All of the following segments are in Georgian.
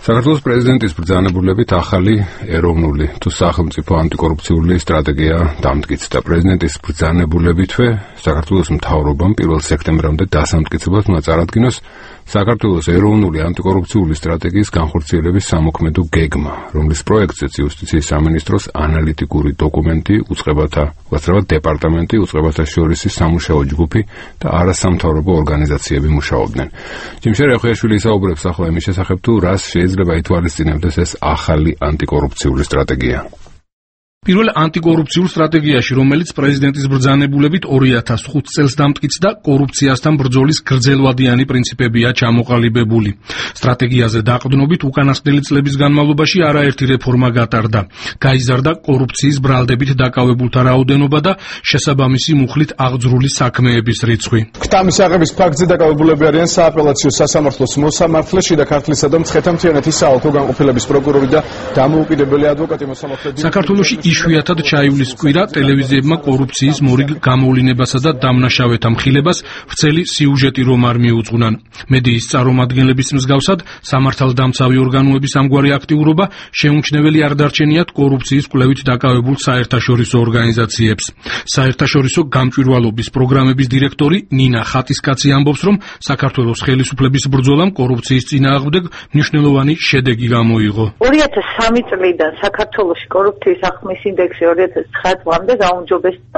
საქართველოს პრეზიდენტის ბრძანებულებით ახალი ეროვნული თუ სახელმწიფო ანტიკორუფციული სტრატეგია დამტკიცდა. პრეზიდენტის ბრძანებულებითვე საქართველოს მთავრობამ 1 სექტემბრამდე დასამტკიცებლად უნდა წარადგინოს საქართველოს ეროვნული ანტიკორუფციული სტრატეგიის განხორციელების სამოქმედო გეგმა, რომლის პროექტზეც იუსტიციის სამინისტროს ანალიტიკური დოკუმენტი, უწყებათა დეპარტამენტი, უწყებათა შორისი სამუშაო ჯგუფი და არასამთავრობო ორგანიზაციები მუშაობდნენ. ჯიმშე რეხვიაშვილი ისაუბრებს ახლა იმის შესახებ, თუ რას შეიძლება ითვალისწინებდეს ეს ახალი ანტიკორუფციული სტრატეგია. პირველ ანტიკორუფციულ სტრატეგიაში, რომელიც პრეზიდენტის ბრძანებულებით 2005 წელს დამტკიცდა, კორუფციასთან ბრძოლის გრძელვადიანი პრინციპებია ჩამოყალიბებული. სტრატეგიაზე დაყრდნობით უკანასკნელი წლების განმავლობაში არაერთი რეფორმა გატარდა. გაიზარდა კორუფციის ბრალდებით დაკავებულთა რაოდენობა და შესაბამისი მუხლით აღძრული საქმეების რიცხვი. ქთამის აღების ფაქტზე დაკავებულები არიან სააპელაციო სასამართლოს მოსამართლე, შიდა ქართლისა და მცხეთა-მთიანეთის საოლქო განყოფილების პროკურორი და დამოუკიდებელი ადვოკატი მოსამართლეები. საქართველოში იშვიათად ჩაივლის კვირა ტელევიზიებმა კორუფციის მორიგ გამოვლინებასა და დამნაშავეთა მხილებას ვრცელი სიუჟეტი რომ არ მიუძღვნან. მედიის წარმომადგენლების მსგავსად სამართალდამცავი ორგანოების ამგვარი აქტიურობა შეუმჩნეველი არ დარჩენიათ კორუფციის კვლევით დაკავებულ საერთაშორისო ორგანიზაციებს. საერთაშორისო გამჭვირვალობის პროგრამების დირექტორი ნინა ხატისკაცი ამბობს, რომ საქართველოს ხელისუფლების ბრძოლამ კორუფციის წინააღმდეგ მნიშვნელოვანი შედეგი გამოიღო. 2003 წლიდან საქართველოში კორუფციის ახმის ინდექსი 2009 წლამდე გაუმჯობესდა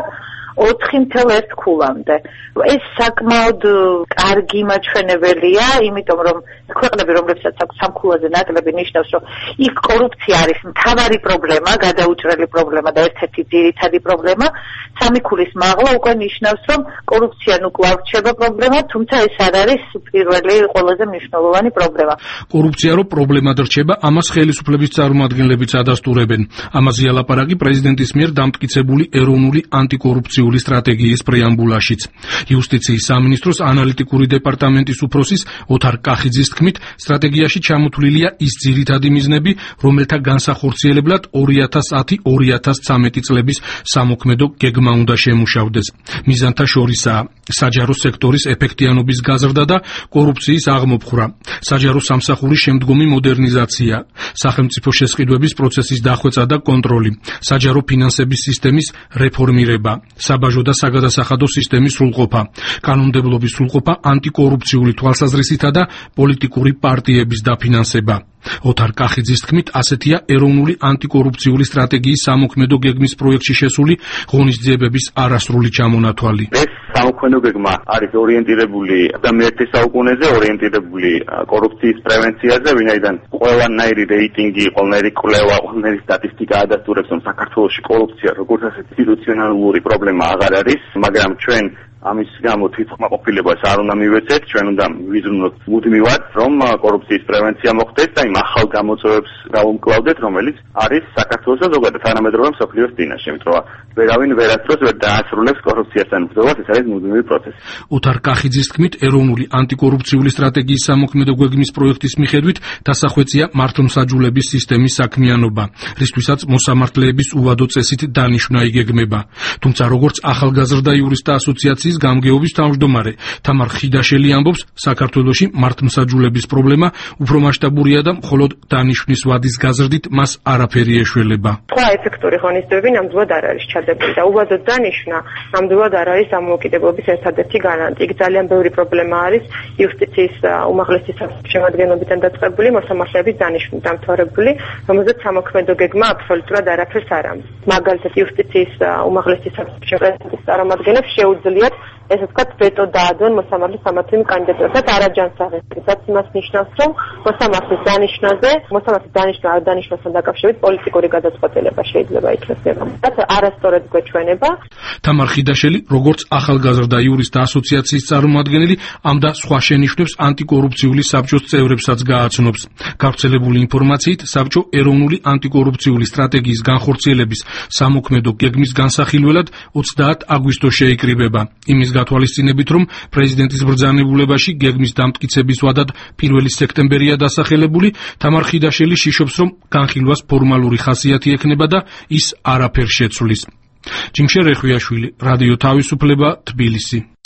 4.1 ქულამდე. ეს საკმაოდ კარგი მაჩვენებელია, იმიტომ რომ ქვეყნები, რომლებსაც აქვს სამქულაზე ნაკლები, ნიშნავს, რომ იქ კორუფცია არის მთავარი პრობლემა, გადაუჭრელი პრობლემა და ერთ-ერთი ძირითადი პრობლემა. სამი ქულის მაღლა უკვე ნიშნავს, რომ კორუფცია ნუ კვლავ რჩება პრობლემა, თუმცა ეს არ არის პირველი ყველაზე მნიშვნელოვანი პრობლემა. კორუფცია რო პრობლემად რჩება, ამას ხელისუფლების წარმომადგენლებიც ადასტურებენ. ამაზე ალაპარაკი პრეზიდენტის მიერ დამტკიცებული ეროვნული ანტიკორუფციული სტრატეგიის პრეამბულაშიც. იუსტიციის სამინისტროს ანალიტიკური დეპარტამენტის უფროსის ოთარ კახიძის თქმით, სტრატეგიაში ჩამოთვლილია ის ძირითადი მიზნები, რომელთა განსახორციელებლად 2010-2013 წლების სამოქმედო გეგმა უნდა შემუშავდეს. მიზანთა შორისაა საჯარო სექტორის ეფექტიანობის გაზრდა და კორუფციის აღმოფხვრა, საჯარო სამსახურის შემდგომი მოდერნიზაცია, სახელმწიფო შესყიდვების პროცესის დახვეწა და კონტროლი, საჯარო ფინანსების სისტემის რეფორმირება, საბაჟო და საგადასახადო სისტემის სრულყოფა, კანონმდებლობის სრულყოფა ანტიკორუფციული თვალსაზრისითა და პოლიტიკური პარტიების დაფინანსება. ოთარ კახიძის თქმით, ასეთია ეროვნული ანტიკორუფციული სტრატეგიის სამოქმედო გეგმის პროექტში შესული ღონისძიებების არასრული ჩამონათვალი. სამოქმედო გეგმა არის ორიენტირებული მე-21 საუკუნეზე, ორიენტირებული კორუფციის პრევენციაზე, ვინაიდან ყველანაირი რეიტინგი, ყველანაირი კვლევა, ყველანაირი სტატისტიკა ადასტურებს, რომ საქართველოში კორუფცია როგორც ასეთი ინსტიტუციონალური პრობლემა აღარ არის, მაგრამ ჩვენ ამის გამო თვითკმაყოფილებას არ უნდა მივეცეთ, ჩვენ უნდა ვიზრუნოთ მუდმივად, რომ კორუფციის პრევენცია მოხდეს და იმ ახალ გამოწვევებს გავუმკლავდეთ, რომელიც არის საქართველოს და ზოგადად თანამედროვე მსოფლიოს წინაშე, იმიტომ რომ ვერავინ ვერასდროს ვერ დაასრულებს კორუფციასთან ბრძოლას, ეს არის მუდმივი პროცესი. ოთარ კახიძის თქმით, ეროვნული ანტიკორუფციული სტრატეგიის სამოქმედო გეგმის პროექტის მიხედვით დასახვეწია მართლმსაჯულების სისტემის საქმიანობა, რისთვისაც მოსამართლეების უვადო წესით დანიშვნა იგეგმება. თუმცა როგორც ახალგაზრდა იურისტთა ასოციაციის გამგეობის თავმჯდომარე თამარ ხიდაშელი ამბობს, საქართველოში მართლმსაჯულების პრობლემა უფრო მასშტაბურია და მხოლოდ დანიშვნის ვადის გაზრდით მას არაფერი ეშველება. სხვა ეფექტური ღონისძიებები ნამდვილად არ არის ჩადებული და უვადო დანიშვნა ნამდვილად არ არის დამოუკიდებლობის ერთადერთი გარანტი. იქ ძალიან ბევრი პრობლემა არის იუსტიციის უმაღლესი სასამართლოს შემადგენლობიდან დაწყებული მოსამართლეების დანიშვნით დამთავრებული, რომელზეც სამოქმედო გეგმა აბსოლუტურად არაფერს არ ამბობს. მაგალითად, იუსტიციის უმაღლესი სასამართლოს შემადგენლობის წარმომადგენლებს შეუძლიათ ესე ვთქვათ, ვეტო დაადონ მოსამართლის სამართლიან კანდიდატურას არაჯანსაღად. რაც იმას ნიშნავს, რომ მოსამართლის დანიშვნა არ დანიშნასთან დაკავშირებით პოლიტიკური გადაწყვეტილება შეიძლება იქნას. რაც არასწორად გვეჩვენება. თამარ ხიდაშელი, როგორც ახალგაზრდა იურისტთა ასოციაციის წარმომადგენელი, ამ და სხვა შენიშვნებს ანტიკორუფციული საბჭოს წევრებსაც გააცნობს. გავრცელებული ინფორმაციით, საბჭო ეროვნული ანტიკორუფციული სტრატეგიის განხორციელების სამოქმედო გეგმის განსახილველად 30 აგვისტოს შეიკრიბება. იმის გათვალისწინებით, რომ პრეზიდენტის ბრძანებულებაში გეგმის დამტკიცების ვადად 1 სექტემბერია დასახელებული, თამარ ხიდაშელი შიშობს, რომ განხილვას ფორმალური ხასიათი ექნება და ის არაფერს შეცვლის. ჯიმშე რეხვიაშვილი, რადიო თავისუფლება, თბილისი.